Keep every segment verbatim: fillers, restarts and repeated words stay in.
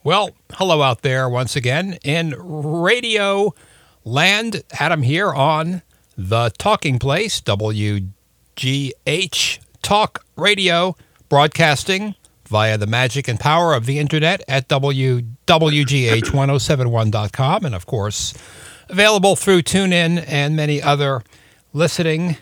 Well, hello out there once again in radio land. Adam here on the Talking Place, W G H Talk Radio, broadcasting via the magic and power of the internet at W G H ten seventy-one dot com, and of course, available through TuneIn and many other listening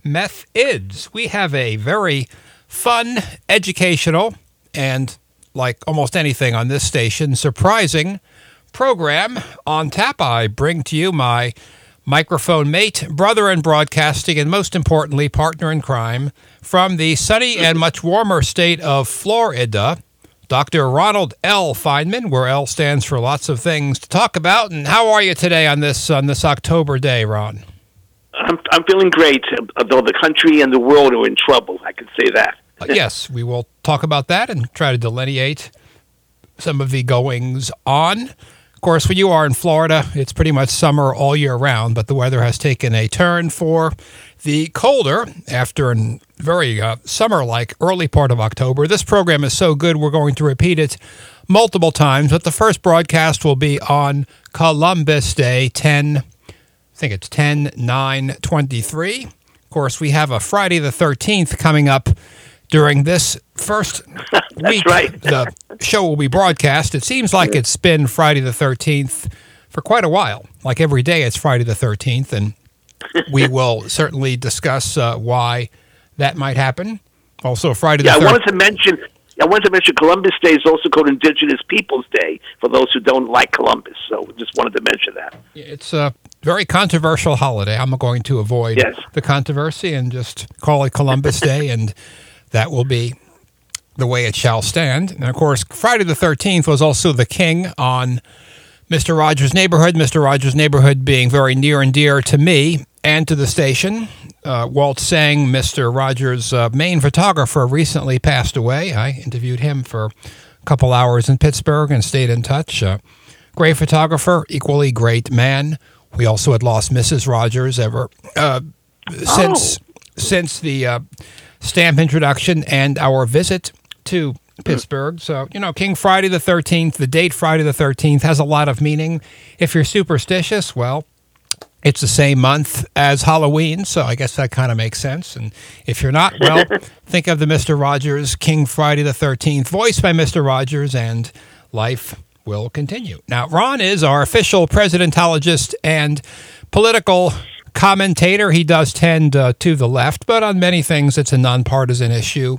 methods. We have a very fun, educational, and like almost anything on this station, surprising program on tap. I bring to you my microphone mate, brother in broadcasting, and most importantly, partner in crime, from the sunny and much warmer state of Florida, Doctor Ronald L. Feynman, where L stands for lots of things to talk about. And how are you today on this on this October day, Ron? I'm I'm feeling great, although the country and the world are in trouble. I can say that. Uh, yes, we will talk about that and try to delineate some of the goings on. Of course, when you are in Florida, it's pretty much summer all year round, but the weather has taken a turn for the colder after a very uh, summer-like early part of October. This program is so good, we're going to repeat it multiple times, but the first broadcast will be on Columbus Day, ten, I think it's ten nine twenty-three. Of course, we have a Friday the thirteenth coming up. During this first week, right. The show will be broadcast. It seems like it's been Friday the thirteenth for quite a while. Like every day, it's Friday the thirteenth, and we will certainly discuss uh, why that might happen. Also, Friday the yeah, thirteenth. I wanted to mention. I wanted to mention Columbus Day is also called Indigenous Peoples Day for those who don't like Columbus. So, just wanted to mention that. It's a very controversial holiday. I'm going to avoid yes. the controversy and just call it Columbus Day, and that will be the way it shall stand. And, of course, Friday the thirteenth was also the king on Mister Rogers' Neighborhood, Mister Rogers' Neighborhood being very near and dear to me and to the station. Uh, Walt Sang, Mister Rogers' uh, main photographer, recently passed away. I interviewed him for a couple hours in Pittsburgh and stayed in touch. Uh, great photographer, equally great man. We also had lost Missus Rogers ever uh, since, oh. since the Uh, stamp introduction and our visit to Pittsburgh. So, you know, King Friday the thirteenth, the date Friday the thirteenth has a lot of meaning. If you're superstitious, well, it's the same month as Halloween, so I guess that kind of makes sense. And if you're not, well, think of the Mister Rogers, King Friday the thirteenth, voiced by Mister Rogers, and life will continue. Now, Ron is our official presidentologist and political commentator. He does tend uh, to the left, but on many things it's a nonpartisan issue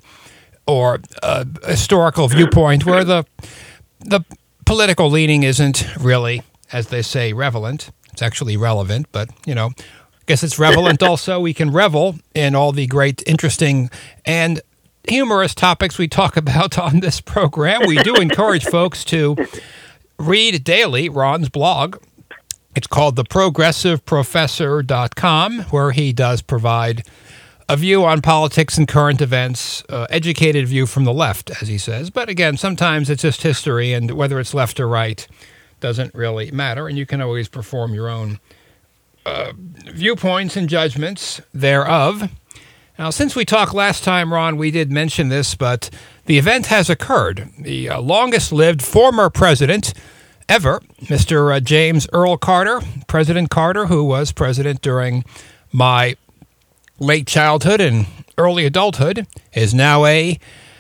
or a historical viewpoint where the the political leaning isn't really, as they say, relevant. It's actually relevant, but, you know, I guess it's relevant also. We can revel in all the great, interesting, and humorous topics we talk about on this program. We do encourage folks to read daily Ron's blog. It's called the progressive professor dot com, where he does provide a view on politics and current events, uh, educated view from the left, as he says. But again, sometimes it's just history, and whether it's left or right doesn't really matter, and you can always perform your own uh, viewpoints and judgments thereof. Now, since we talked last time, Ron, we did mention this, but the event has occurred. The uh, longest-lived former president ever, Mister Uh, James Earl Carter, President Carter, who was president during my late childhood and early adulthood, is now a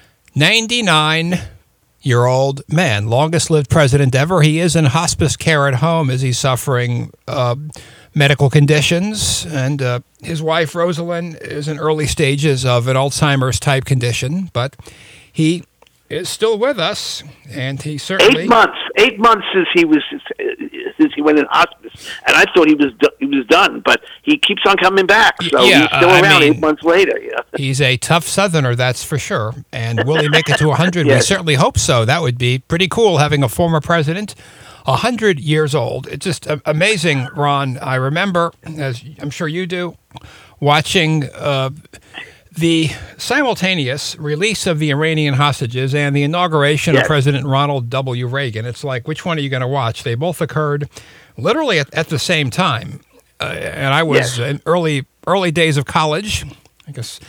ninety-nine-year-old man, longest-lived president ever. He is in hospice care at home as he's suffering uh, medical conditions, and uh, his wife, Rosalind, is in early stages of an Alzheimer's-type condition, but he is still with us, and he certainly... Eight months. Eight months since he was since he went in hospice, and I thought he was do- he was done, but he keeps on coming back. So yeah, he's still uh, around I mean, eight months later. Yeah. He's a tough Southerner, that's for sure. And will he make it to one hundred? Yes. We certainly hope so. That would be pretty cool, having a former president one hundred years old. It's just uh, amazing, Ron. I remember, as I'm sure you do, watching uh, the simultaneous release of the Iranian hostages and the inauguration yes. of President Ronald W. Reagan. It's like, which one are you going to watch? They both occurred literally at, at the same time. Uh, and I was yes. in early early days of college, I guess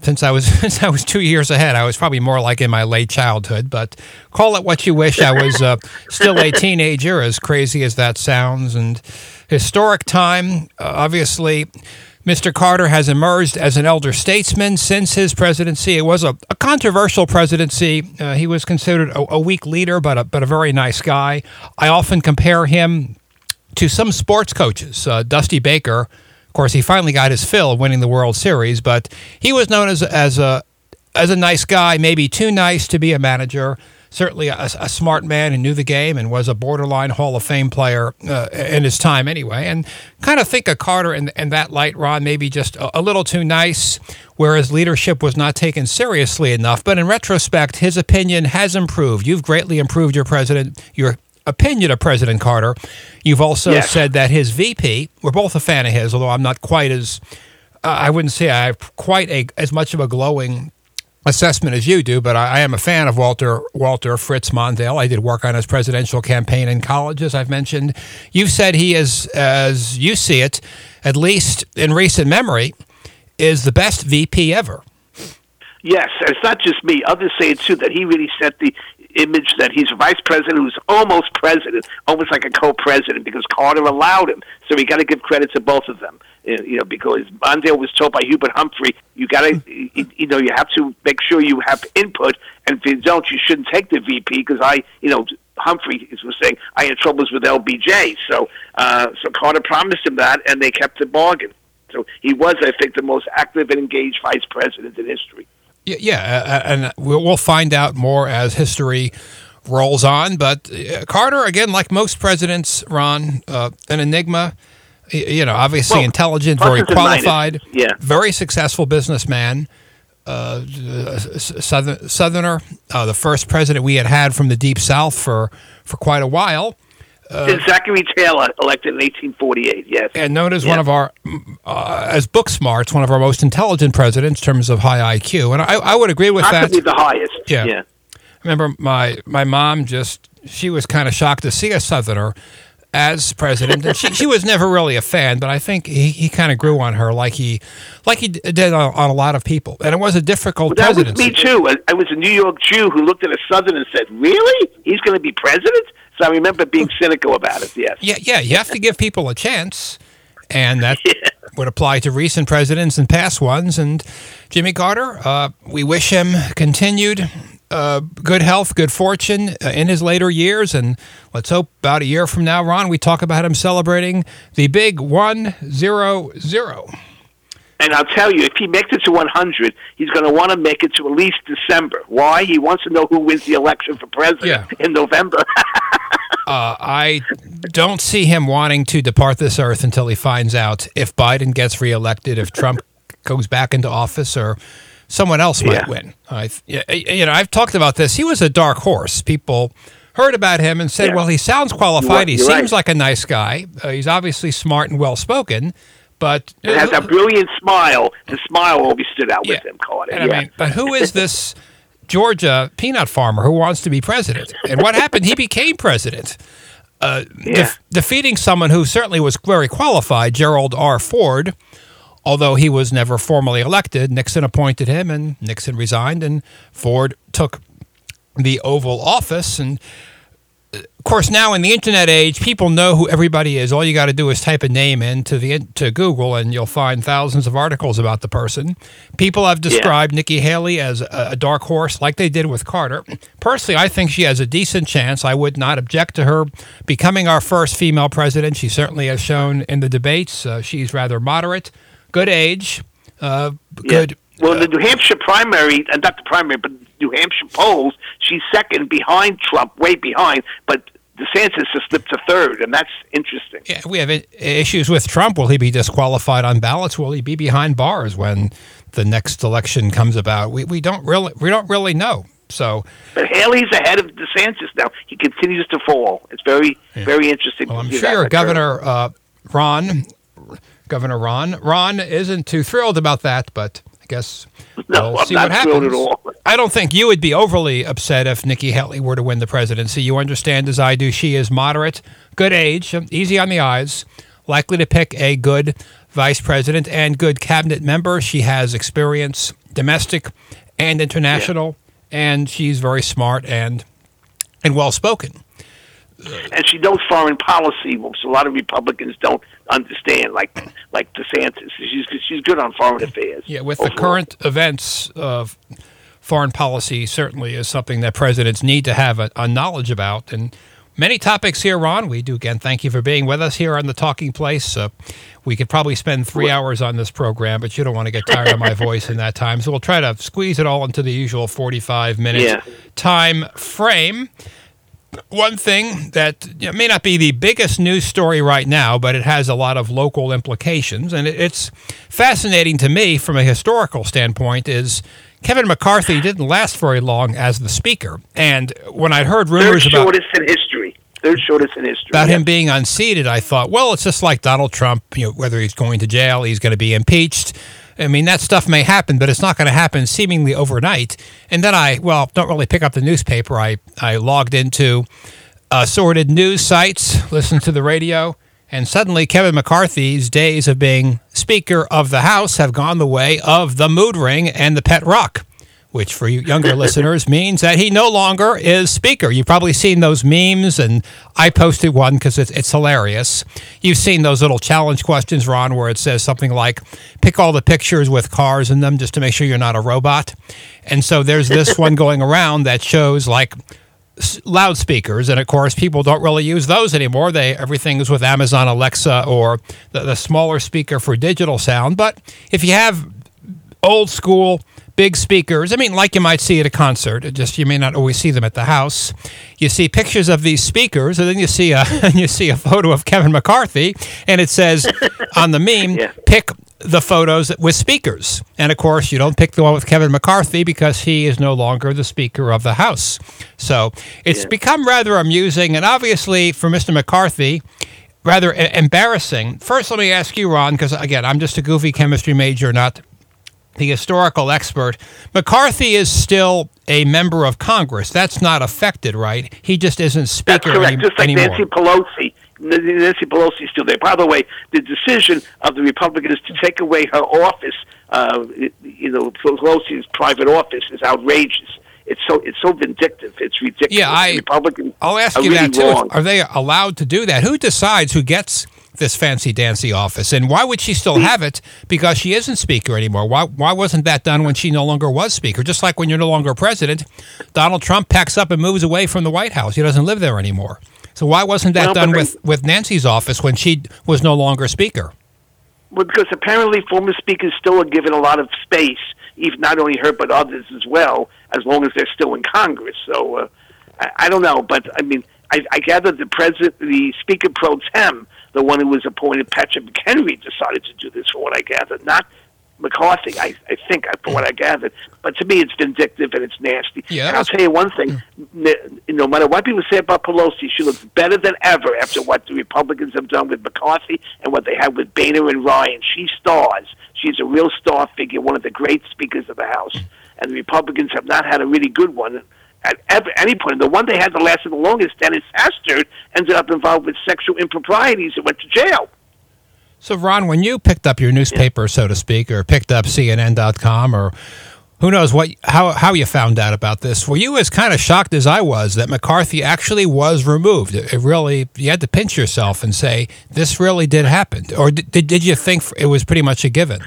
since I was since I was two years ahead. I was probably more like in my late childhood, but call it what you wish. I was uh, still a teenager, as crazy as that sounds, and historic time. Uh, obviously, Mister Carter has emerged as an elder statesman since his presidency. It was a, a controversial presidency. Uh, he was considered a, a weak leader, but a, but a very nice guy. I often compare him to some sports coaches. Uh, Dusty Baker, of course, he finally got his fill winning the World Series, but he was known as as a as a nice guy, maybe too nice to be a manager. Certainly a, a smart man who knew the game and was a borderline Hall of Fame player uh, in his time anyway. And kind of think of Carter in, in that light, Ron, maybe just a, a little too nice, whereas leadership was not taken seriously enough. But in retrospect, his opinion has improved. You've greatly improved your president, your opinion of President Carter. You've also yes. said that his V P, we're both a fan of his, although I'm not quite as, uh, I wouldn't say I have quite a as much of a glowing assessment as you do, but I, I am a fan of Walter Walter Fritz Mondale. I did work on his presidential campaign in college, as I've mentioned. You've said he is, as you see it, at least in recent memory, is the best V P ever. Yes, and it's not just me. Others say it too, that he really set the image that he's a vice president who's almost president, almost like a co-president, because Carter allowed him. So we got to give credit to both of them. You know, because Mondale was told by Hubert Humphrey, you got to, you know, you have to make sure you have input, and if you don't, you shouldn't take the V P, because I, you know, Humphrey was saying I had troubles with L B J. So, uh, so Carter promised him that, and they kept the bargain. So he was, I think, the most active and engaged vice president in history. Yeah, yeah, and we'll find out more as history rolls on. But Carter, again, like most presidents, Ron, uh, an enigma. You know, obviously well, intelligent, very qualified, yeah. very successful businessman, uh, southern, Southerner, uh, the first president we had had from the Deep South for, for quite a while. Uh, Zachary Taylor, elected in eighteen forty-eight, yes. And known as yeah. one of our, uh, as book smarts, one of our most intelligent presidents in terms of high I Q. And I, I would agree with Possibly that. the highest, yeah. yeah. I remember my, my mom just, she was kind of shocked to see a Southerner as president, and she, she was never really a fan, but I think he, he kind of grew on her like he like he did on, on a lot of people, and it was a difficult well, that presidency. Was me too. I, I was a New York Jew who looked at a Southerner and said, "Really? He's going to be president?" So I remember being cynical about it. Yes. Yeah, yeah. You have to give people a chance, and that yeah. would apply to recent presidents and past ones. And Jimmy Carter, uh, we wish him continued Uh, good health, good fortune uh, in his later years, and let's hope about a year from now, Ron, we talk about him celebrating the big one zero zero. And I'll tell you, if he makes it to one hundred, he's going to want to make it to at least December. Why? He wants to know who wins the election for president yeah. in November. uh, I don't see him wanting to depart this earth until he finds out if Biden gets reelected, if Trump goes back into office, or someone else might yeah. win. I, you know, I've talked about this. He was a dark horse. People heard about him and said, yeah. well, he sounds qualified. He You're seems right. like a nice guy. Uh, he's obviously smart and well-spoken, but... He has a brilliant smile. The smile always stood out yeah. with him, Carter. And yeah. I mean, but who is this Georgia peanut farmer who wants to be president? And what happened? He became president. Uh, yeah. de- defeating someone who certainly was very qualified, Gerald R. Ford. Although he was never formally elected, Nixon appointed him, and Nixon resigned, and Ford took the Oval Office. And, of course, now in the Internet age, people know who everybody is. All you got to do is type a name into the to Google, and you'll find thousands of articles about the person. People have described yeah. Nikki Haley as a, a dark horse, like they did with Carter. Personally, I think she has a decent chance. I would not object to her becoming our first female president. She certainly has shown in the debates. Uh, she's rather moderate. Good age, uh, good. Yeah. Well, uh, the New Hampshire primary, and not the primary, but New Hampshire polls, she's second behind Trump, way behind, but DeSantis has slipped to third, and that's interesting. Yeah, we have I- issues with Trump. Will he be disqualified on ballots? Will he be behind bars when the next election comes about? We we don't really we don't really know. So, but Haley's ahead of DeSantis now. He continues to fall. It's very yeah. very interesting. Well, I'm sure Governor uh, Ron. Governor Ron. Ron isn't too thrilled about that, but I guess no, we'll I'm see not what happens. Thrilled at all. I don't think you would be overly upset if Nikki Haley were to win the presidency. You understand, as I do, she is moderate, good age, easy on the eyes, likely to pick a good vice president and good cabinet member. She has experience, domestic and international, yeah. and she's very smart and and well-spoken. And she knows foreign policy, which a lot of Republicans don't understand, like like DeSantis. She's she's good on foreign affairs. Yeah, with overall. The current events of foreign policy certainly is something that presidents need to have a, a knowledge about. And many topics here, Ron. We do, again, thank you for being with us here on The Talking Place. Uh, we could probably spend three hours on this program, but you don't want to get tired of my voice in that time. So we'll try to squeeze it all into the usual forty-five minute yeah. time frame. One thing that you know, may not be the biggest news story right now, but it has a lot of local implications, and it's fascinating to me from a historical standpoint, is Kevin McCarthy didn't last very long as the Speaker. And when I'd heard rumors Third about... shortest in history. Third shortest in history. About yeah. him being unseated, I thought, well, it's just like Donald Trump, you know, whether he's going to jail, he's going to be impeached. I mean, that stuff may happen, but it's not going to happen seemingly overnight. And then I, well, don't really pick up the newspaper. I, I logged into assorted news sites, listened to the radio, and suddenly Kevin McCarthy's days of being Speaker of the House have gone the way of the mood ring and the pet rock, which for you younger listeners means that he no longer is Speaker. You've probably seen those memes, and I posted one because it's, it's hilarious. You've seen those little challenge questions, Ron, where it says something like, pick all the pictures with cars in them just to make sure you're not a robot. And so there's this one going around that shows like loudspeakers, and of course people don't really use those anymore. They everything is with Amazon Alexa or the, the smaller speaker for digital sound. But if you have old school big speakers, I mean, like you might see at a concert, it just you may not always see them at the house. You see pictures of these speakers, and then you see a you see a photo of Kevin McCarthy, and it says on the meme, yeah. pick the photos with speakers. And of course, you don't pick the one with Kevin McCarthy because he is no longer the Speaker of the House. So it's yeah. become rather amusing, and obviously for Mister McCarthy, rather embarrassing. First, let me ask you, Ron, because again, I'm just a goofy chemistry major, not the historical expert. McCarthy is still a member of Congress. That's not affected, right? He just isn't Speaker That's correct. any, just like anymore. Nancy Pelosi. Nancy Pelosi is still there. By the way, the decision of the Republicans to take away her office, uh, you know, Pelosi's private office, is outrageous. It's so it's so vindictive. It's ridiculous. Yeah, I, Republicans I'll ask are you really that too. wrong. Are they allowed to do that? Who decides who gets this fancy dancy office, and why would she still have it? Because she isn't Speaker anymore. Why why wasn't that done when she no longer was Speaker? Just like when you're no longer president, Donald Trump packs up and moves away from the White House. He doesn't live there anymore. So why wasn't that well, done they, with, with Nancy's office when she was no longer Speaker? Well, because apparently former speakers still are given a lot of space, even not only her but others as well, as long as they're still in Congress. So uh, I, I don't know, but I mean, I, I gather the president, the Speaker pro tem, the one who was appointed, Patrick McHenry, decided to do this, for what I gather, not McCarthy, I, I think, for what I gathered. But to me, it's vindictive and it's nasty. Yeah, and I'll tell you one thing, no matter what people say about Pelosi, she looks better than ever after what the Republicans have done with McCarthy and what they have with Boehner and Ryan. She stars. She's a real star figure, one of the great speakers of the House. And the Republicans have not had a really good one at ever, any point. The one they had that lasted the longest, Dennis Hastert, ended up involved with sexual improprieties and went to jail. So, Ron, when you picked up your newspaper, yeah. so to speak, or picked up C N N dot com, or who knows what, how how you found out about this, were you as kind of shocked as I was that McCarthy actually was removed? It really, you had to pinch yourself and say, this really did happen. Or did, did you think it was pretty much a given?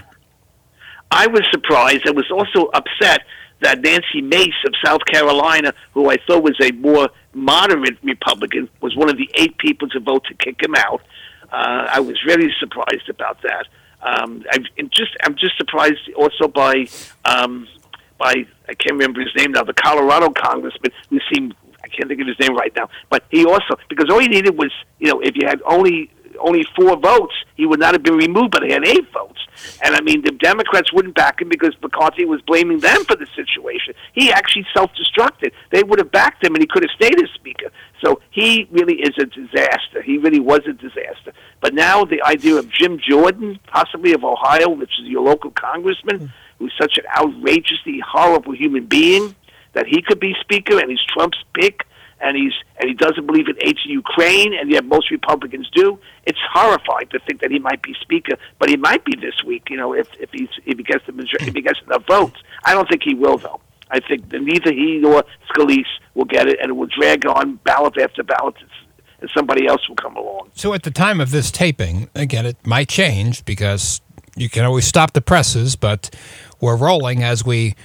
I was surprised. I was also upset that Nancy Mace of South Carolina, who I thought was a more moderate Republican, was one of the eight people to vote to kick him out. Uh, I was really surprised about that. Um, I just, I'm just surprised also by, um, by I can't remember his name now, the Colorado congressman who seemed, I can't think of his name right now, but he also, because all he needed was, you know, if you had only only four votes, he would not have been removed, but he had eight votes. And I mean, the Democrats wouldn't back him because McCarthy was blaming them for the situation. He actually self-destructed. They would have backed him, and he could have stayed as Speaker. So he really is a disaster. He really was a disaster. But now the idea of Jim Jordan, possibly of Ohio, which is your local congressman, who's such an outrageously horrible human being, that he could be Speaker, and he's Trump's pick, and he's and he doesn't believe in aid to Ukraine, and yet most Republicans do. It's horrifying to think that he might be Speaker, but he might be this week. You know, if if he's if he gets the major- if he gets enough votes. I don't think he will, though. I think that neither he nor Scalise will get it, and it will drag on ballot after ballot, and somebody else will come along. So at the time of this taping, again, it might change because you can always stop the presses, but we're rolling as we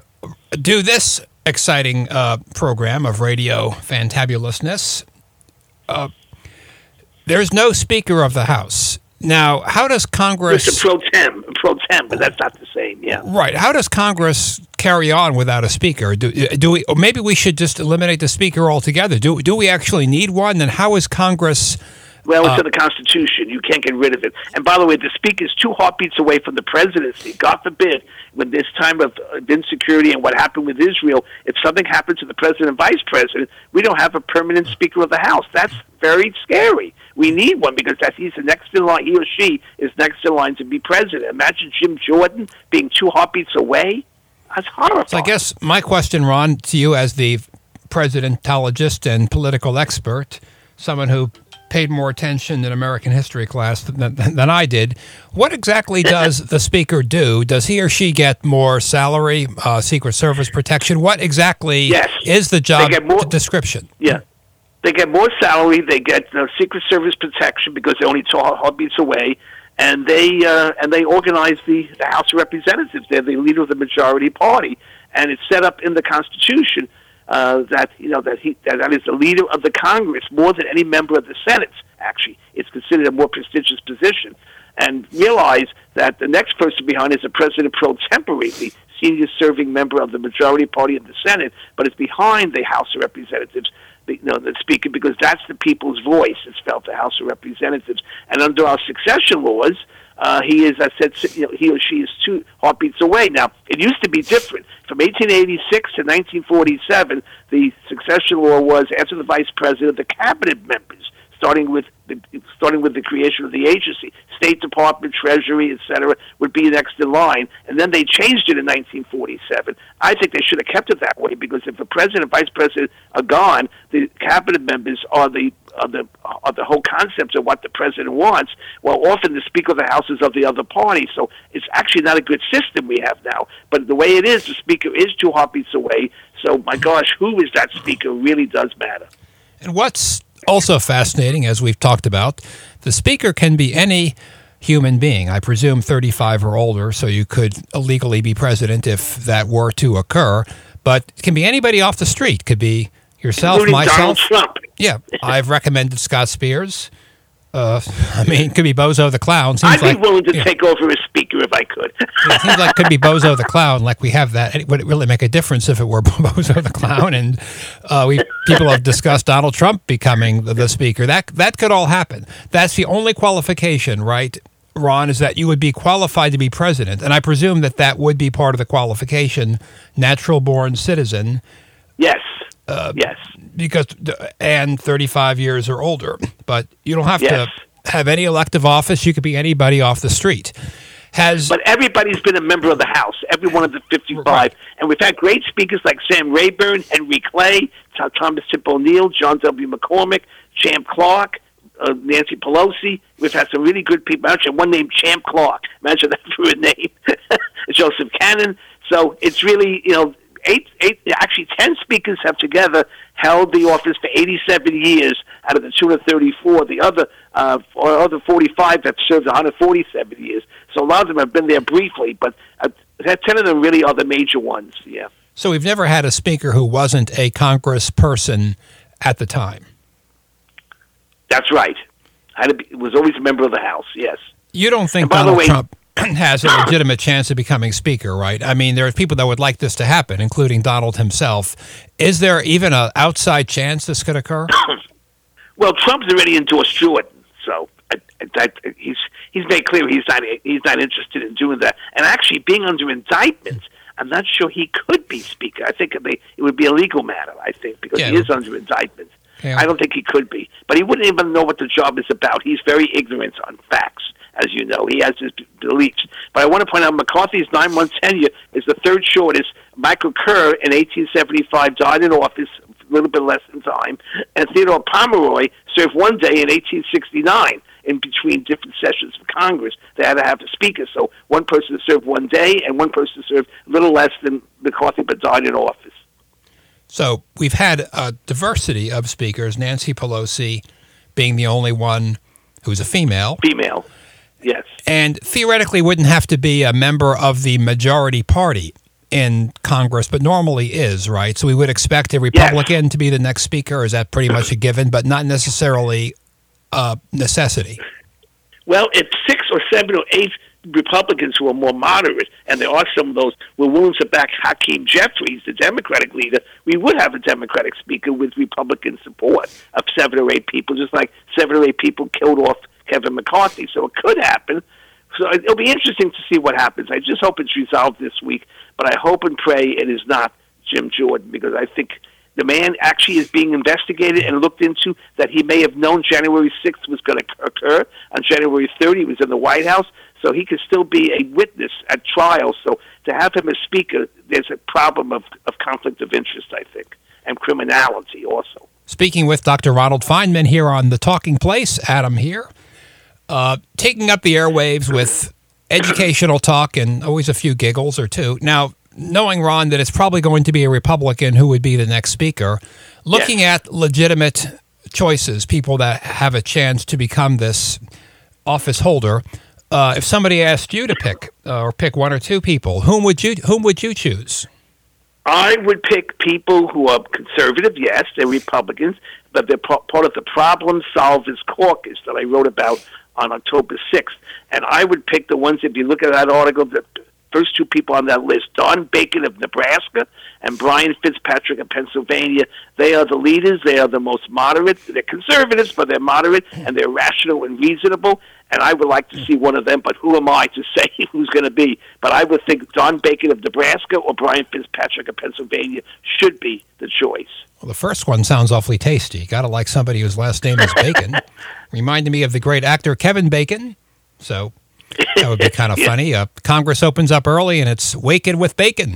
do this exciting uh, program of radio fantabulousness. Uh, there's no Speaker of the House. Now, how does Congress... Mister Pro Tem, Pro Tem, but that's not the same, yeah. Right. How does Congress carry on without a Speaker? Do, do we? Or maybe we should just eliminate the Speaker altogether. Do, do we actually need one? And how is Congress... Well, it's uh, in the Constitution. You can't get rid of it. And by the way, the Speaker is two heartbeats away from the presidency. God forbid, with this time of insecurity and what happened with Israel, if something happened to the president and vice president, we don't have a permanent Speaker of the House. That's very scary. We need one because that he's the next in line. He or she is next in line to be president. Imagine Jim Jordan being two heartbeats away. That's horrifying. So I guess my question, Ron, to you as the presidentologist and political expert, someone who paid more attention in American history class than, than, than I did. What exactly does the Speaker do? Does he or she get more salary, uh, Secret Service protection? What exactly yes. is the job They get more, description? Yeah. They get more salary. They get uh, Secret Service protection because they're only two heartbeats away. And they uh, and they organize the, the House of Representatives. They're the leader of the majority party. And it's set up in the Constitution Uh, that you know that he that, that is the leader of the Congress more than any member of the Senate. Actually, it's considered a more prestigious position. And realize that the next person behind is the president pro tempore, the senior serving member of the majority party of the Senate, but it's behind the House of Representatives, the, you know, the Speaker, because that's the people's voice. It's felt the House of Representatives, and under our succession laws. Uh, he is, I said, you know, he or she is two heartbeats away. Now, it used to be different. From eighteen eighty-six to nineteen forty-seven, the succession law was after the vice president, the cabinet members, starting with the, starting with the creation of the agency, State Department, Treasury, et cetera, would be next in line. And then they changed it in nineteen forty-seven. I think they should have kept it that way because if the president and vice president are gone, the cabinet members are the Of the of the whole concept of what the president wants. Well, often the Speaker of the House is of the other party, so it's actually not a good system we have now. But the way it is, the Speaker is two heartbeats away. So, my gosh, who is that Speaker really does matter. And what's also fascinating, as we've talked about, the Speaker can be any human being. I presume thirty-five or older, so you could illegally be president if that were to occur. But it can be anybody off the street. Could be yourself, including myself. Donald Trump. Yeah, I've recommended Scott Spears. Uh, I mean, it could be Bozo the Clown. Seems I'd be like, willing to yeah. take over as Speaker if I could. Yeah, it seems like it could be Bozo the Clown, like we have that. Would it really make a difference if it were Bozo the Clown? And uh, we people have discussed Donald Trump becoming the, the Speaker. That that could all happen. That's the only qualification, right, Ron, is that you would be qualified to be president. And I presume that that would be part of the qualification, natural-born citizen. Yes. Uh, yes. Because and thirty-five years or older, but you don't have yes. to have any elective office. You could be anybody off the street. Has but everybody's been a member of the House, every one of the fifty-five, right. And we've had great speakers like Sam Rayburn, Henry Clay, Thomas Tip O'Neill, John W. McCormick, Champ Clark, uh, Nancy Pelosi. We've had some really good people. Actually, one named Champ Clark. Imagine that for a name. Joseph Cannon. So it's really, you know. Eight, eight, actually, ten speakers have together held the office for eighty-seven years out of the two hundred thirty-four. The other, uh, or other forty-five have served one hundred forty-seven years. So a lot of them have been there briefly, but uh, ten of them really are the major ones. Yeah. So we've never had a speaker who wasn't a congressperson at the time. That's right. Had to be, was always a member of the House. Yes. You don't think by Donald the way, Trump has a legitimate chance of becoming speaker, right? I mean, there are people that would like this to happen, including Donald himself. Is there even an outside chance this could occur? Well, Trump's already endorsed Jordan, so I, I, I, he's he's made clear he's not he's not interested in doing that. And actually, being under indictment, I'm not sure he could be speaker. I think it, may, it would be a legal matter. I think because yeah. he is under indictment. Yeah. I don't think he could be, but he wouldn't even know what the job is about. He's very ignorant on facts. As you know, he has his beliefs. But I want to point out McCarthy's nine-month tenure is the third shortest. Michael Kerr in eighteen seventy-five died in office, little bit less than time. And Theodore Pomeroy served one day in eighteen sixty-nine. In between different sessions of Congress, they had to have a speaker. So one person served one day, and one person served a little less than McCarthy, but died in office. So we've had a diversity of speakers, Nancy Pelosi being the only one who's a female. Female, yes. And theoretically wouldn't have to be a member of the majority party in Congress, but normally is, right? So we would expect a Republican yes. to be the next speaker. Is that pretty much a given, but not necessarily Uh, necessity? Well, if six or seven or eight Republicans who are more moderate, and there are some of those, were willing to back Hakeem Jeffries, the Democratic leader, we would have a Democratic speaker with Republican support of seven or eight people, just like seven or eight people killed off Kevin McCarthy. So it could happen. So it'll be interesting to see what happens. I just hope it's resolved this week, but I hope and pray it is not Jim Jordan, because I think the man actually is being investigated and looked into, that he may have known January sixth was going to occur. On January third, he was in the White House, so he could still be a witness at trial. So to have him as speaker, there's a problem of, of conflict of interest, I think, and criminality also. Speaking with Doctor Ronald Feynman here on The Talking Place, Adam here, uh, taking up the airwaves with educational talk and always a few giggles or two. Now, knowing, Ron, that it's probably going to be a Republican who would be the next speaker, looking yes. at legitimate choices, people that have a chance to become this office holder, uh, if somebody asked you to pick uh, or pick one or two people, whom would you whom would you choose? I would pick people who are conservative. Yes, they're Republicans, but they're p- part of the Problem Solvers Caucus that I wrote about on October sixth. And I would pick the ones, if you look at that article, that first two people on that list, Don Bacon of Nebraska and Brian Fitzpatrick of Pennsylvania. They are the leaders. They are the most moderate. They're conservatives, but they're moderate, and they're rational and reasonable. And I would like to see one of them, but who am I to say who's going to be? But I would think Don Bacon of Nebraska or Brian Fitzpatrick of Pennsylvania should be the choice. Well, the first one sounds awfully tasty. You got to like somebody whose last name is Bacon. Reminded me of the great actor Kevin Bacon. So that would be kind of yeah. funny. Uh, Congress opens up early, and it's Waking with Bacon.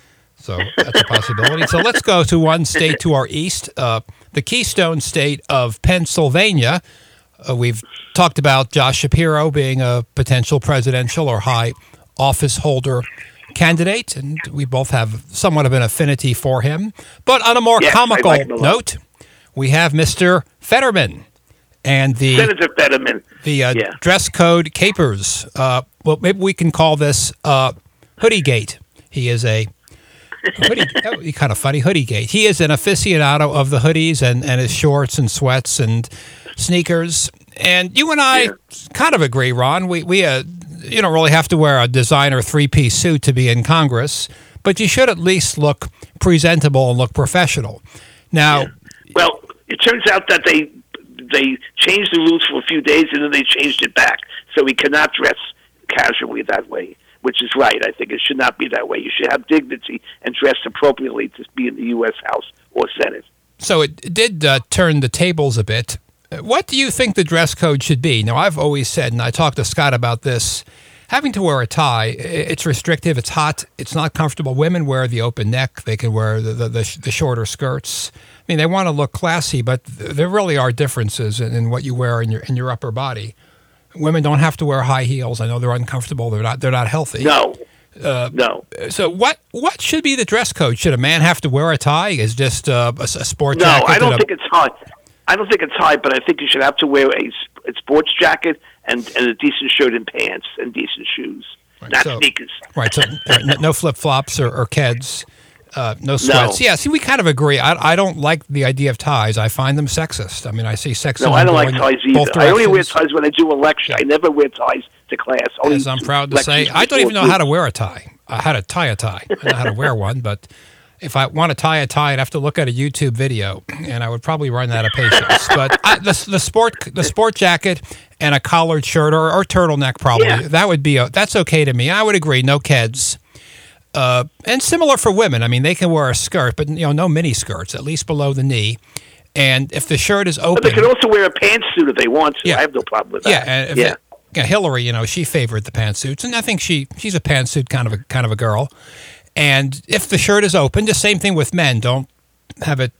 So that's a possibility. So let's go to one state to our east, uh, the Keystone State of Pennsylvania. Uh, we've talked about Josh Shapiro being a potential presidential or high office holder candidate, and we both have somewhat of an affinity for him. But on a more yes, comical like note, we have Mister Fetterman. And the Senator Fetterman, the uh, yeah. dress code capers. Uh, well, maybe we can call this uh, Hoodiegate. He is a hoodie, oh, kind of funny Hoodiegate. He is an aficionado of the hoodies and, and his shorts and sweats and sneakers. And you and I yeah. kind of agree, Ron. We we uh, you don't really have to wear a designer three-piece suit to be in Congress, but you should at least look presentable and look professional. Now, yeah. well, it turns out that they. They changed the rules for a few days, and then they changed it back. So we cannot dress casually that way, which is right. I think it should not be that way. You should have dignity and dress appropriately to be in the U S House or Senate. So it did uh, turn the tables a bit. What do you think the dress code should be? Now, I've always said, and I talked to Scott about this, having to wear a tie, it's restrictive, it's hot, it's not comfortable. Women wear the open neck. They can wear the, the, the, the shorter skirts. I mean, they want to look classy, but there really are differences in, in what you wear in your in your upper body. Women don't have to wear high heels. I know they're uncomfortable. They're not. They're not healthy. No. Uh, no. So what what should be the dress code? Should a man have to wear a tie? Is just uh, a, a sport no, jacket? No, I don't a, think it's high. I don't think it's high, but I think you should have to wear a, a sports jacket and, and a decent shirt and pants and decent shoes, right, not so, sneakers. Right. So no, no flip flops or, or Keds. Uh, no sweats. No. Yeah, see, we kind of agree. I I don't like the idea of ties. I find them sexist. I mean, I see sexism. No, I don't like ties either. I only wear ties when I do a lecture. Yeah. I never wear ties to class. Only As I'm proud to say, I don't even know how to wear a tie. I how to tie a tie. I know how to wear one, but if I want to tie a tie, I'd have to look at a YouTube video, and I would probably run out of patience. But I, the the sport the sport jacket and a collared shirt or, or turtleneck probably yeah. that would be a, that's okay to me. I would agree. No Keds. Uh, and similar for women. I mean, they can wear a skirt, but you know, no mini skirts, at least below the knee. And if the shirt is open, but they can also wear a pantsuit if they want to. Yeah. I have no problem with that. Yeah, and if yeah. It, yeah. Hillary, you know, she favored the pantsuits, and I think she she's a pantsuit kind of a kind of a girl. And if the shirt is open, the same thing with men. Don't have it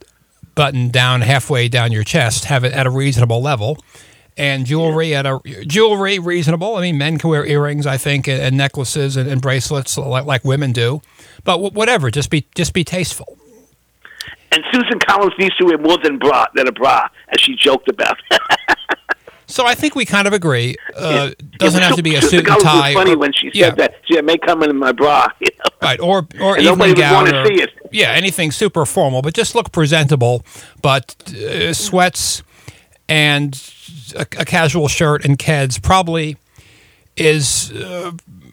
button down halfway down your chest, have it at a reasonable level. And jewelry at a jewelry reasonable. I mean, men can wear earrings, I think, and, and necklaces and, and bracelets like, like women do. But w- whatever, just be just be tasteful. And Susan Collins needs to wear more than bra than a bra, as she joked about. So I think we kind of agree. Uh, yeah. Doesn't yeah, have to be a Susan suit and Collins tie. was funny or, when she said yeah. that. She said, "May come in my bra." You know? Right, or or and evening nobody would gown. want to or, see it. Yeah, anything super formal, but just look presentable. But uh, sweats and a, a casual shirt and Keds probably is uh,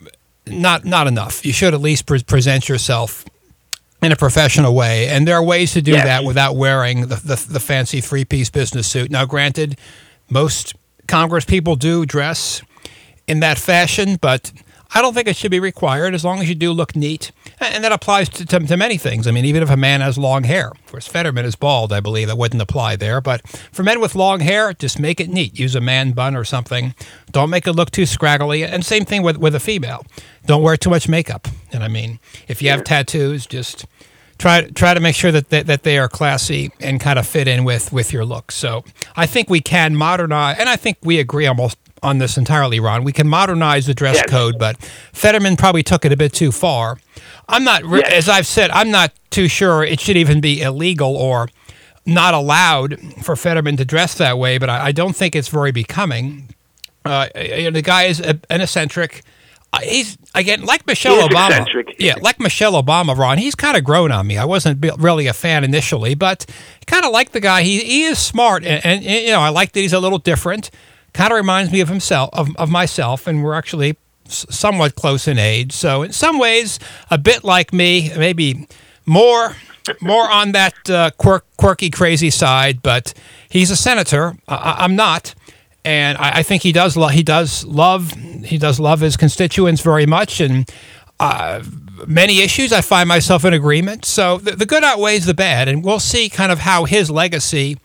not not enough. You should at least pre- present yourself in a professional way, and there are ways to do yes. that without wearing the, the the fancy three-piece business suit. Now, granted, most Congress people do dress in that fashion, but I don't think it should be required as long as you do look neat. And that applies to, to, to many things. I mean, even if a man has long hair. Of course, Fetterman is bald, I believe. That wouldn't apply there. But for men with long hair, just make it neat. Use a man bun or something. Don't make it look too scraggly. And same thing with, with a female. Don't wear too much makeup. And I mean, if you have tattoos, just try try to make sure that they, that they are classy and kind of fit in with, with your look. So I think we can modernize, and I think we agree almost on this entirely, Ron. We can modernize the dress yes. code, but Fetterman probably took it a bit too far. I'm not, yes. as I've said, I'm not too sure it should even be illegal or not allowed for Fetterman to dress that way, but I, I don't think it's very becoming. Uh, you know, the guy is a, an eccentric. Uh, he's, again, like Michelle He is Obama. eccentric. Yeah, like Michelle Obama, Ron. He's kind of grown on me. I wasn't be- really a fan initially, but kind of like the guy. He he is smart, and, and you know, I like that he's a little different. Kind of reminds me of himself, of, of myself, and we're actually s- somewhat close in age. So in some ways, a bit like me, maybe more more on that uh, quirk, quirky, crazy side. But he's a senator. I, I'm not, and I, I think he does. Lo- he does love. He does love his constituents very much, and uh, many issues I find myself in agreement. So the, the good outweighs the bad, and we'll see kind of how his legacy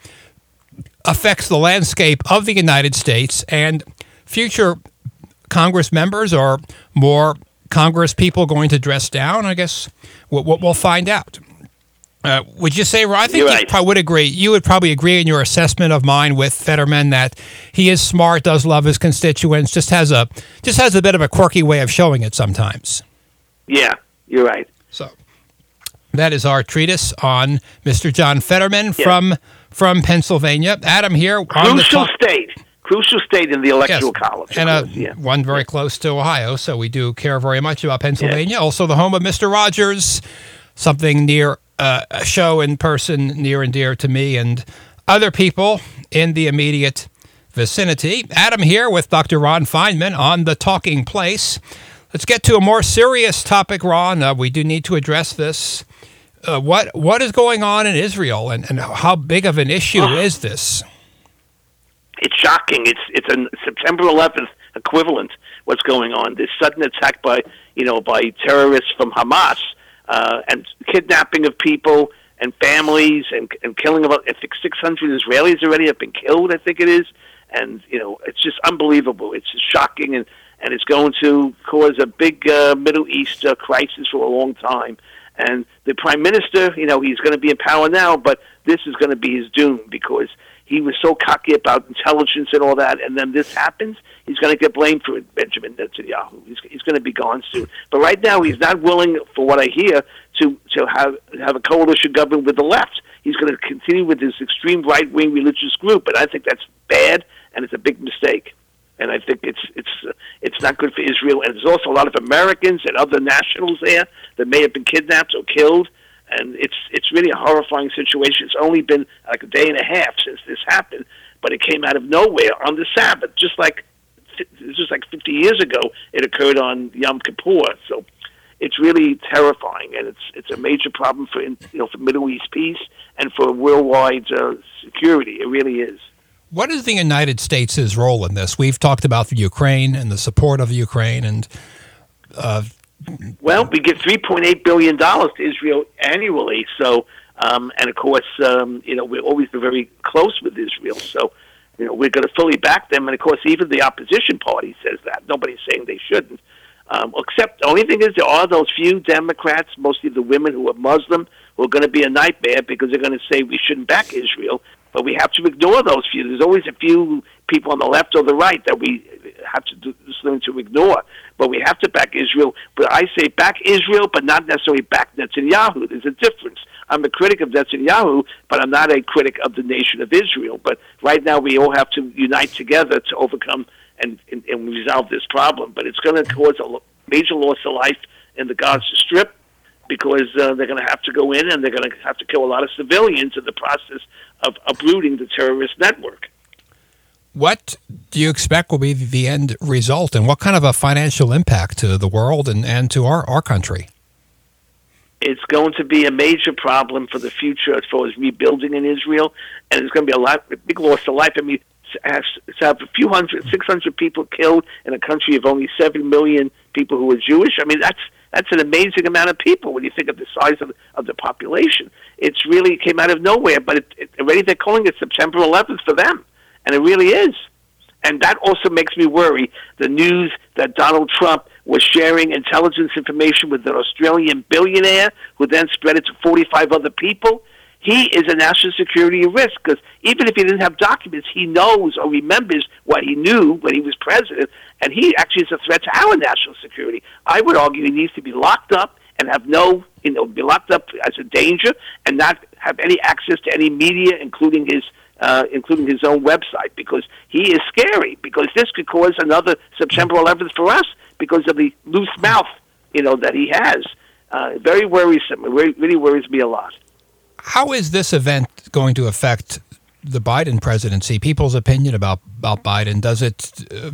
affects the landscape of the United States, and future Congress members or more Congress people going to dress down. I guess we'll, we'll find out. Uh, would you say, Ron? I think You're you right. probably would agree. You would probably agree in your assessment of mine with Fetterman that he is smart, does love his constituents, just has a just has a bit of a quirky way of showing it sometimes. Yeah, you're right. So that is our treatise on Mister John Fetterman Yes. from from Pennsylvania. Adam here on the Crucial talk- state. Crucial state in the electoral Yes. college. And uh, yeah. one very close to Ohio, so we do care very much about Pennsylvania. Also the home of Mister Rogers, something near uh, a show in person near and dear to me and other people in the immediate vicinity. Adam here with Doctor Ron Feinman on The Talking Place. Let's get to a more serious topic, Ron. Uh, we do need to address this. Uh, what what is going on in Israel, and, and how big of an issue Oh. is this? It's shocking. It's it's a September eleventh equivalent. What's going on? This sudden attack by you know by terrorists from Hamas uh, and kidnapping of people and families and and killing about I think six hundred Israelis already have been killed. I think it is, and you know it's just unbelievable. It's shocking, and and it's going to cause a big uh, Middle East uh, crisis for a long time. And the prime minister, you know, he's going to be in power now, but this is going to be his doom because he was so cocky about intelligence and all that, and then this happens, he's going to get blamed for it, Benjamin Netanyahu. He's, he's going to be gone soon. But right now, he's not willing, for what I hear, to, to have, have a coalition government with the left. He's going to continue with this extreme right-wing religious group, and I think that's bad, and it's a big mistake. And I think it's it's uh, it's not good for Israel. And there's also a lot of Americans and other nationals there that may have been kidnapped or killed. And it's it's really a horrifying situation. It's only been like a day and a half since this happened, but it came out of nowhere on the Sabbath, just like just like fifty years ago. It occurred on Yom Kippur. So it's really terrifying, and it's it's a major problem for you know for Middle East peace and for worldwide uh, security. It really is. What is the United States' role in this? We've talked about the Ukraine and the support of Ukraine, and uh, well, we give three point eight billion dollars to Israel annually. So, um, and of course, um, you know, we've always been very close with Israel. So, you know, we're going to fully back them. And of course, even the opposition party says that. Nobody's saying they shouldn't. Um, except the only thing is there are those few Democrats, mostly the women who are Muslim, who who are going to be a nightmare because they're going to say we shouldn't back Israel. But we have to ignore those few. There's always a few people on the left or the right that we have to do, just learn to ignore. But we have to back Israel. But I say back Israel, but not necessarily back Netanyahu. There's a difference. I'm a critic of Netanyahu, but I'm not a critic of the nation of Israel. But right now we all have to unite together to overcome and, and, and resolve this problem. But it's going to cause a major loss of life in the Gaza Strip, because uh, they're going to have to go in and they're going to have to kill a lot of civilians in the process of uprooting the terrorist network. What do you expect will be the end result, and what kind of a financial impact to the world and, and to our, our country? It's going to be a major problem for the future as far as rebuilding in Israel, and it's going to be a lot, a big loss of life. I mean, to have a few hundred, six hundred people killed in a country of only seven million people who are Jewish, I mean, that's That's an amazing amount of people when you think of the size of, of the population. It's really came out of nowhere, but it, it, already they're calling it September eleventh for them, and it really is. And that also makes me worry. The news that Donald Trump was sharing intelligence information with an Australian billionaire who then spread it to forty-five other people. He is a national security risk, because even if he didn't have documents, he knows or remembers what he knew when he was president, and he actually is a threat to our national security. I would argue he needs to be locked up and have no, you know, be locked up as a danger and not have any access to any media, including his, uh, including his own website, because he is scary, because this could cause another September eleventh for us because of the loose mouth, you know, that he has. Uh, very worrisome. It really, really worries me a lot. How is this event going to affect the Biden presidency, people's opinion about, about Biden? Does it... Uh...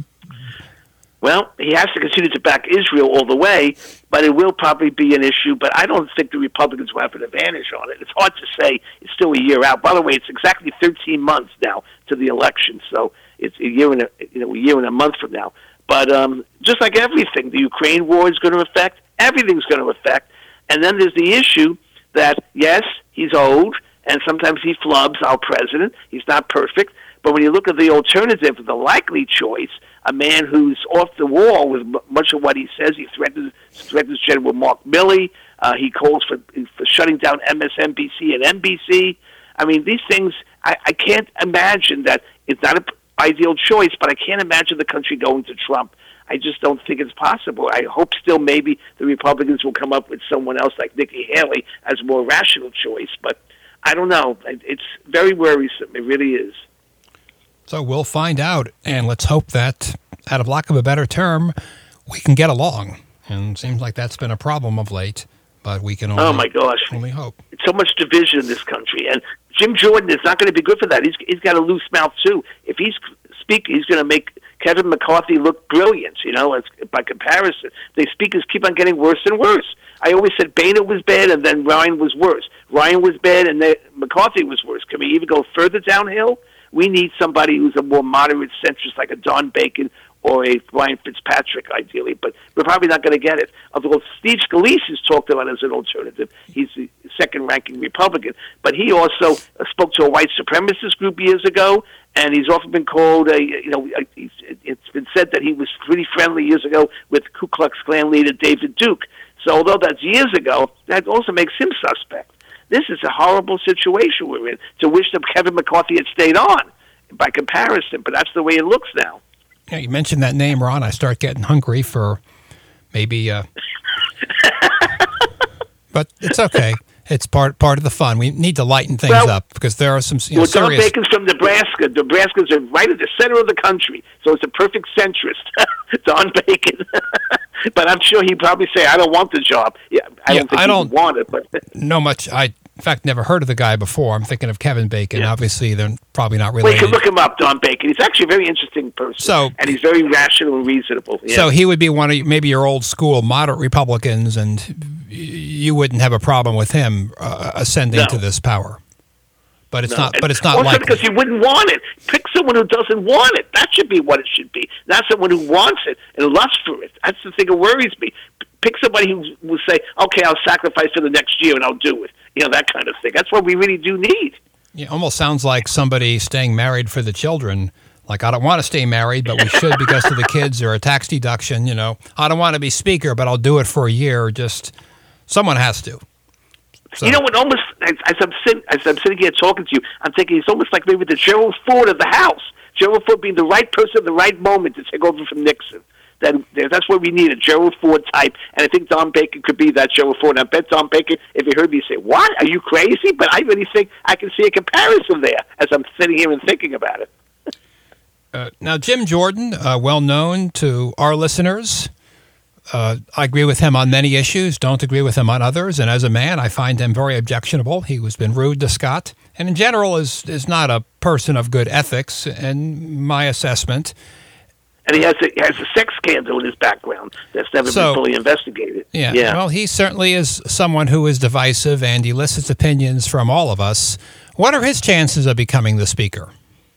Well, he has to continue to back Israel all the way, but it will probably be an issue. But I don't think the Republicans will have an advantage on it. It's hard to say. It's still a year out. By the way, it's exactly thirteen months now to the election, so it's a year and a, you know, a year and a month from now. But um, just like everything, the Ukraine war is going to affect. Everything's going to affect. And then there's the issue that, yes, he's old, and sometimes he flubs, our president. He's not perfect. But when you look at the alternative, the likely choice, a man who's off the wall with much of what he says, he threatens, threatens General Mark Milley. Uh, he calls for, for shutting down M S N B C and N B C. I mean, these things, I, I can't imagine that it's not an ideal choice, but I can't imagine the country going to Trump. I just don't think it's possible. I hope still maybe the Republicans will come up with someone else like Nikki Haley as a more rational choice. But I don't know. It's very worrisome. It really is. So we'll find out, and let's hope that, out of lack of a better term, we can get along. And it seems like that's been a problem of late, but we can only, oh my gosh. only hope. It's so much division in this country, and Jim Jordan is not going to be good for that. He's He's got a loose mouth, too. If he's speaking, he's going to make Kevin McCarthy look brilliant, you know, by comparison. The speakers keep on getting worse and worse. I always said Boehner was bad, and then Ryan was worse. Ryan was bad, and then McCarthy was worse. Can we even go further downhill? We need somebody who's a more moderate centrist, like a Don Bacon or a Brian Fitzpatrick, ideally. But we're probably not going to get it. Although Steve Scalise is talked about as an alternative. He's the second-ranking Republican. But he also spoke to a white supremacist group years ago, and he's often been called a, you know, a, it's been said that he was pretty friendly years ago with Ku Klux Klan leader David Duke. So although that's years ago, that also makes him suspect. This is a horrible situation we're in. To wish that Kevin McCarthy had stayed on, by comparison, but that's the way it looks now. Yeah, you mentioned that name, Ron. I start getting hungry for maybe, uh... but it's okay. It's part part of the fun. We need to lighten things well, up because there are some you know, well, serious... Don Bacon's from Nebraska. Nebraska's right at the center of the country, so it's a perfect centrist, Don Bacon. But I'm sure he'd probably say, I don't want the job. Yeah, I yeah, don't think I he don't would want it. But know much. I, in fact, never heard of the guy before. I'm thinking of Kevin Bacon. Yeah. Obviously, they're probably not related. Well, you can look him up, Don Bacon. He's actually a very interesting person, so, and he's very rational and reasonable. Yeah. So he would be one of maybe your old school moderate Republicans, and you wouldn't have a problem with him uh, ascending no. to this power. But it's no. not. But it's not also likely. because you wouldn't want it. Pick someone who doesn't want it. That should be what it should be. Not someone who wants it and lusts for it. That's the thing that worries me. Pick somebody who will say, "Okay, I'll sacrifice for the next year and I'll do it." You know, that kind of thing. That's what we really do need. It almost sounds like somebody staying married for the children. Like, I don't want to stay married, but we should because of the kids or a tax deduction. You know, I don't want to be speaker, but I'll do it for a year. Just someone has to. So. You know what? Almost as, as I'm sitting as I'm sitting here talking to you, I'm thinking it's almost like maybe the Gerald Ford of the House. Gerald Ford being the right person at the right moment to take over from Nixon. That that's what we need, a Gerald Ford type. And I think Don Bacon could be that Gerald Ford. And I bet Don Bacon, if he heard me say, "What? Are you crazy?" But I really think I can see a comparison there as I'm sitting here and thinking about it. Uh, now, Jim Jordan, uh, well known to our listeners. Uh, I agree with him on many issues, don't agree with him on others. And as a man, I find him very objectionable. He has been rude to Scott, and in general is, is not a person of good ethics, in my assessment. And he has a, he has a sex scandal in his background that's never so, been fully investigated. Yeah, yeah. Well, he certainly is someone who is divisive and elicits opinions from all of us. What are his chances of becoming the Speaker?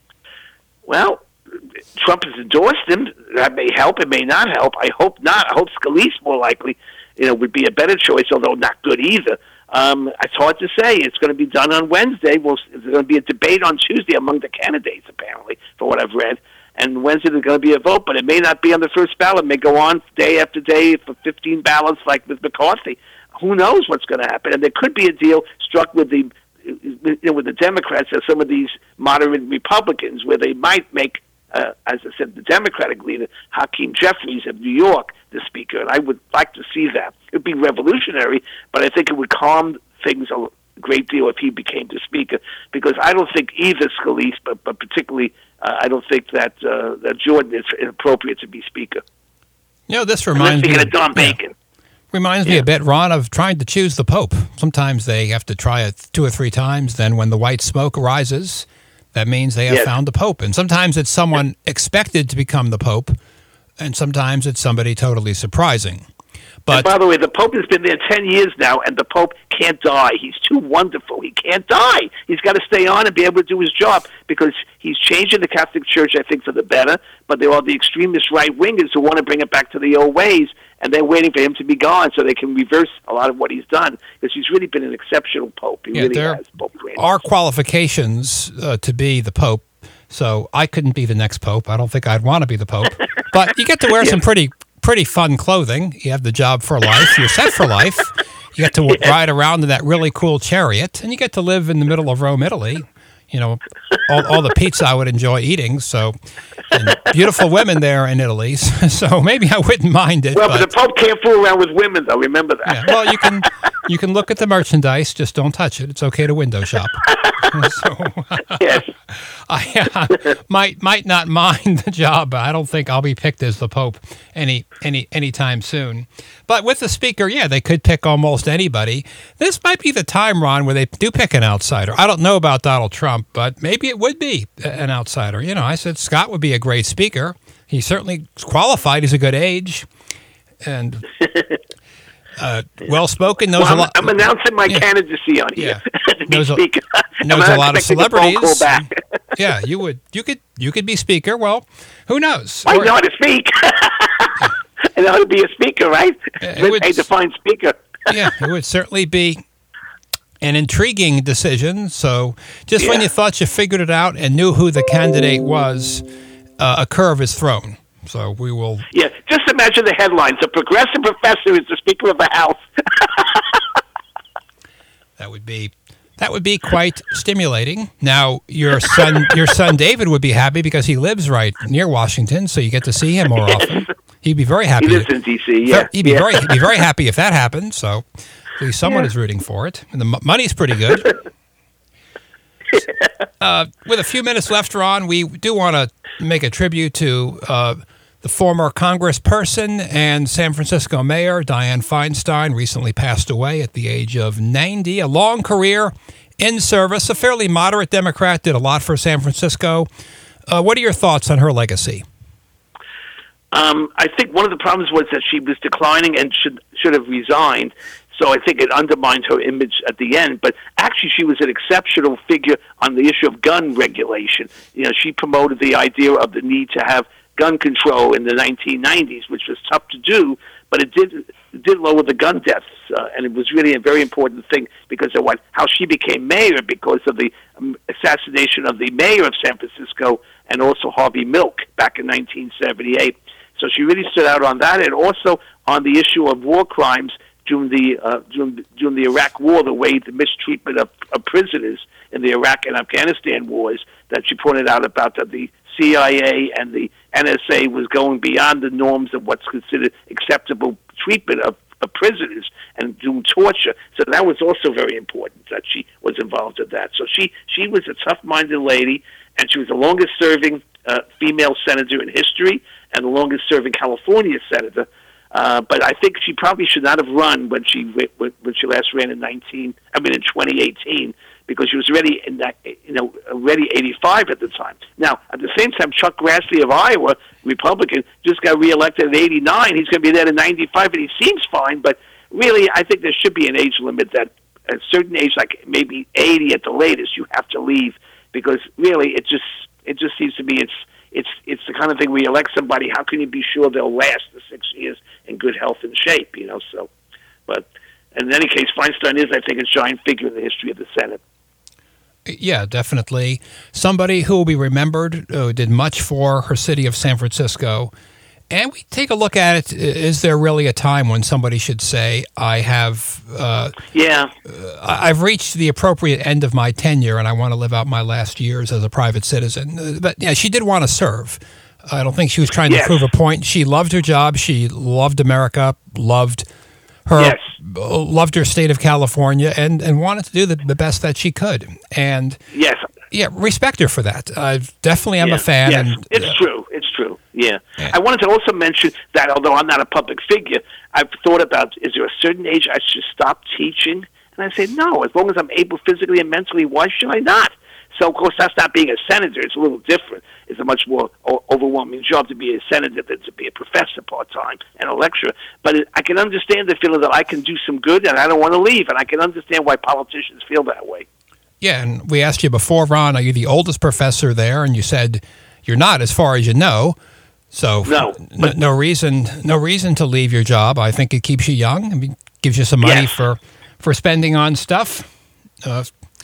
Well, Trump has endorsed him. That may help. It may not help. I hope not. I hope Scalise, more likely, you know, would be a better choice, although not good either. Um, it's hard to say. It's going to be done on Wednesday. Well, there's going to be a debate on Tuesday among the candidates, apparently, for what I've read. And Wednesday there's going to be a vote, but it may not be on the first ballot. It may go on day after day for fifteen ballots like with McCarthy. Who knows what's going to happen? And there could be a deal struck with the you know, with the Democrats or some of these moderate Republicans where they might make, uh, as I said, the Democratic leader, Hakeem Jeffries of New York, the Speaker. And I would like to see that. It would be revolutionary, but I think it would calm things a great deal if he became the Speaker, because I don't think either Scalise, but, but particularly uh, I don't think that uh, that Jordan is appropriate to be Speaker. You know, this reminds me of Don Bacon. Yeah. Reminds yeah. me a bit, Ron, of trying to choose the Pope. Sometimes they have to try it two or three times. Then when the white smoke arises, that means they have yes. found the Pope. And sometimes it's someone expected to become the Pope, and sometimes it's somebody totally surprising. But and by the way, the Pope has been there ten years now, and the Pope can't die. He's too wonderful. He can't die. He's got to stay on and be able to do his job, because he's changing the Catholic Church, I think, for the better. But there are the extremist right-wingers who want to bring it back to the old ways, and they're waiting for him to be gone so they can reverse a lot of what he's done, because he's really been an exceptional Pope. He yeah, really there has. Pope Francis. are qualifications uh, to be the Pope, so I couldn't be the next Pope. I don't think I'd want to be the Pope. But you get to wear yeah. some pretty pretty fun clothing. You have the job for life. You're set for life. You get to yeah. ride around in that really cool chariot, and you get to live in the middle of Rome, Italy. You know, all, all the pizza I would enjoy eating. So, and beautiful women there in Italy. So maybe I wouldn't mind it. Well, but, but the Pope can't fool around with women, though. Remember that. Yeah, well, you can you can look at the merchandise. Just don't touch it. It's okay to window shop. So, yes. I uh, might might not mind the job, but I don't think I'll be picked as the Pope any any anytime soon. But with the Speaker, yeah, they could pick almost anybody. This might be the time, Ron, where they do pick an outsider. I don't know about Donald Trump, but maybe it would be an outsider. You know, I said Scott would be a great Speaker. He's certainly qualified. He's a good age, and uh, well-spoken. Knows well, I'm, a lot. I'm announcing my yeah. candidacy on here. Yeah. to be knows a, speaker. knows a lot of celebrities. A phone call back. Yeah, you would. You could. You could be Speaker. Well, who knows? I Or, know how to speak. I know how to be a speaker, right? It would, a defined speaker. Yeah, it would certainly be an intriguing decision. So just yeah. when you thought you figured it out and knew who the candidate was, uh, a curve is thrown. So we will... Yeah, just imagine the headlines. A progressive professor is the Speaker of the House. That would be... That would be quite stimulating. Now, your son, your son David would be happy because he lives right near Washington, so you get to see him more often. He'd be very happy. He lives in D C, yeah. He'd be yeah. very, he'd be very happy if that happened. So, at least someone yeah. is rooting for it, and the m- money's pretty good. uh, with a few minutes left, Ron, we do want to make a tribute to uh, the former Congressperson and San Francisco Mayor Dianne Feinstein. Recently passed away at the age of ninety. A long career in service. A fairly moderate Democrat, did a lot for San Francisco. Uh, what are your thoughts on her legacy? Um, I think one of the problems was that she was declining and should should have resigned. So I think it undermined her image at the end. But actually, she was an exceptional figure on the issue of gun regulation. You know, she promoted the idea of the need to have gun control in the nineteen nineties, which was tough to do, but it did it did lower the gun deaths, uh, and it was really a very important thing because of what how she became mayor, because of the um, assassination of the mayor of San Francisco and also Harvey Milk back in nineteen seventy-eight. So she really stood out on that, and also on the issue of war crimes, during the uh, during, during the Iraq War, the way the mistreatment of, of prisoners in the Iraq and Afghanistan wars that she pointed out about that the C I A and the N S A was going beyond the norms of what's considered acceptable treatment of, of prisoners and doing torture. So that was also very important that she was involved in that. So she, she was a tough-minded lady, and she was the longest-serving uh, female senator in history and the longest-serving California senator. Uh, but I think she probably should not have run when she when she last ran in nineteen. I mean in twenty eighteen, because she was already in that you know already eighty-five at the time. Now at the same time, Chuck Grassley of Iowa, Republican, just got reelected at eighty-nine. He's going to be there at ninety-five, and he seems fine. But really, I think there should be an age limit that at a certain age, like maybe eighty at the latest, you have to leave, because really it just it just seems to me it's. It's it's the kind of thing where you elect somebody. How can you be sure they'll last the six years in good health and shape? You know. So, but in any case, Feinstein is, I think, a giant figure in the history of the Senate. Yeah, definitely somebody who will be remembered. Who did much for her city of San Francisco. And we take a look at it. Is there really a time when somebody should say, I have uh, yeah, uh, I've reached the appropriate end of my tenure and I want to live out my last years as a private citizen? But yeah, she did want to serve. I don't think she was trying yes. to prove a point. She loved her job. She loved America, loved her, yes. loved her state of California, and, and wanted to do the, the best that she could. And yes. yeah, respect her for that. I definitely am yeah. a fan. Yes. And, it's uh, true. It's true. Yeah. yeah. I wanted to also mention that although I'm not a public figure, I've thought about, is there a certain age I should stop teaching? And I say, no, as long as I'm able physically and mentally, why should I not? So, of course, that's not being a senator. It's a little different. It's a much more o- overwhelming job to be a senator than to be a professor part-time and a lecturer. But it, I can understand the feeling that I can do some good and I don't want to leave, and I can understand why politicians feel that way. Yeah, and we asked you before, Ron, are you the oldest professor there? And you said you're not, as far as you know. So no, no, no reason, no reason to leave your job. I think it keeps you young. I mean, gives you some money yes. for, for spending on stuff, uh,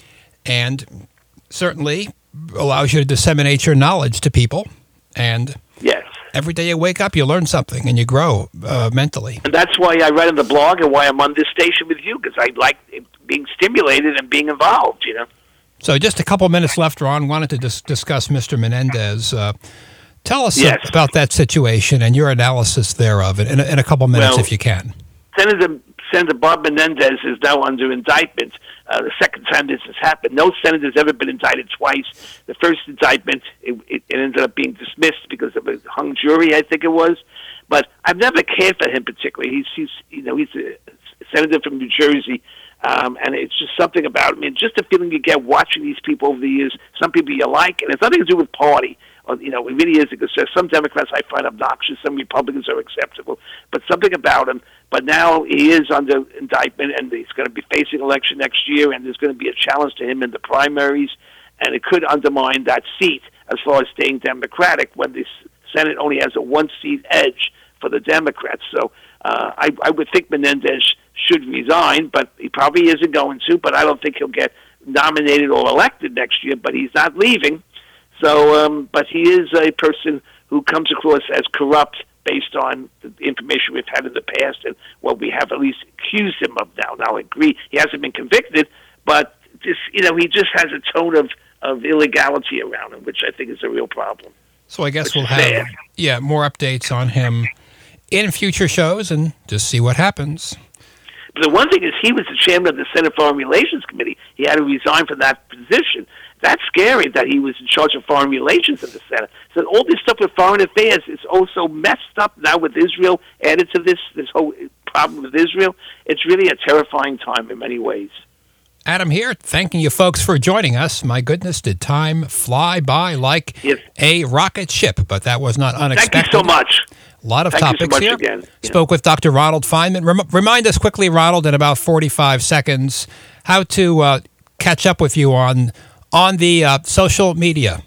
and certainly allows you to disseminate your knowledge to people. And yes. every day you wake up, you learn something and you grow uh, mentally. And that's why I write on the blog and why I'm on this station with you, because I like being stimulated and being involved, you know. So just a couple minutes left, Ron. Wanted to dis- discuss Mister Menendez. Uh, tell us yes. uh, about that situation and your analysis thereof in, in a couple minutes, well, if you can. Senator Senator Bob Menendez is now under indictment. Uh, the second time this has happened. No senator's ever been indicted twice. The first indictment, it, it, it ended up being dismissed because of a hung jury, I think it was. But I've never cared for him particularly. He's, he's you know, he's a senator from New Jersey. Um, and it's just something about, I mean, just the feeling you get watching these people over the years. Some people you like, and it's nothing to do with party. Or, you know, it really is, because there's some Democrats I find obnoxious, some Republicans are acceptable, but something about him. But now he is under indictment, and he's going to be facing election next year, and there's going to be a challenge to him in the primaries, and it could undermine that seat as far as staying Democratic when the Senate only has a one-seat edge for the Democrats. So uh, I, I would think Menendez should resign, but he probably isn't going to, but I don't think he'll get nominated or elected next year, but he's not leaving. So, um, but he is a person who comes across as corrupt based on the information we've had in the past and what we have at least accused him of now. Now, I agree, he hasn't been convicted, but just, you know, he just has a tone of, of illegality around him, which I think is a real problem. So I guess we'll have sad. yeah more updates on him in future shows and just see what happens. But the one thing is, he was the chairman of the Senate Foreign Relations Committee. He had to resign from that position. That's scary that he was in charge of foreign relations in the Senate. So all this stuff with foreign affairs is also messed up now with Israel added to this, this whole problem with Israel. It's really a terrifying time in many ways. Adam here, thanking you folks for joining us. My goodness, did time fly by like yes. a rocket ship, but that was not unexpected. Thank you so much. A lot of Thank topics you so much here. Again. Spoke yeah. with Doctor Ronald Feinman. Rem- remind us quickly, Ronald, in about forty-five seconds, how to uh, catch up with you on on the uh, social media.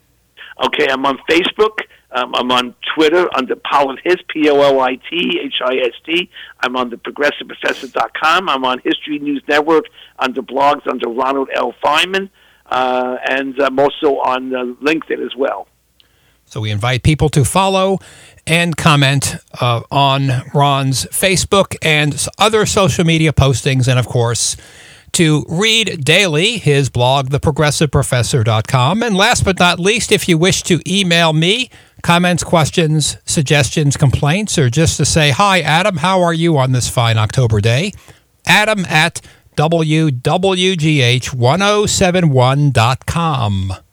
Okay, I'm on Facebook. Um, I'm on Twitter under Polithist, P O L I T H I S T. I'm on the progressive professor dot com. I'm on History News Network under blogs under Ronald L. Feinman. Uh, and I'm also on uh, LinkedIn as well. So we invite people to follow and comment uh, on Ron's Facebook and other social media postings, and of course, to read daily his blog, the progressive professor dot com. And last but not least, if you wish to email me comments, questions, suggestions, complaints, or just to say, hi, Adam, how are you on this fine October day? Adam at W W G H ten seventy-one dot com.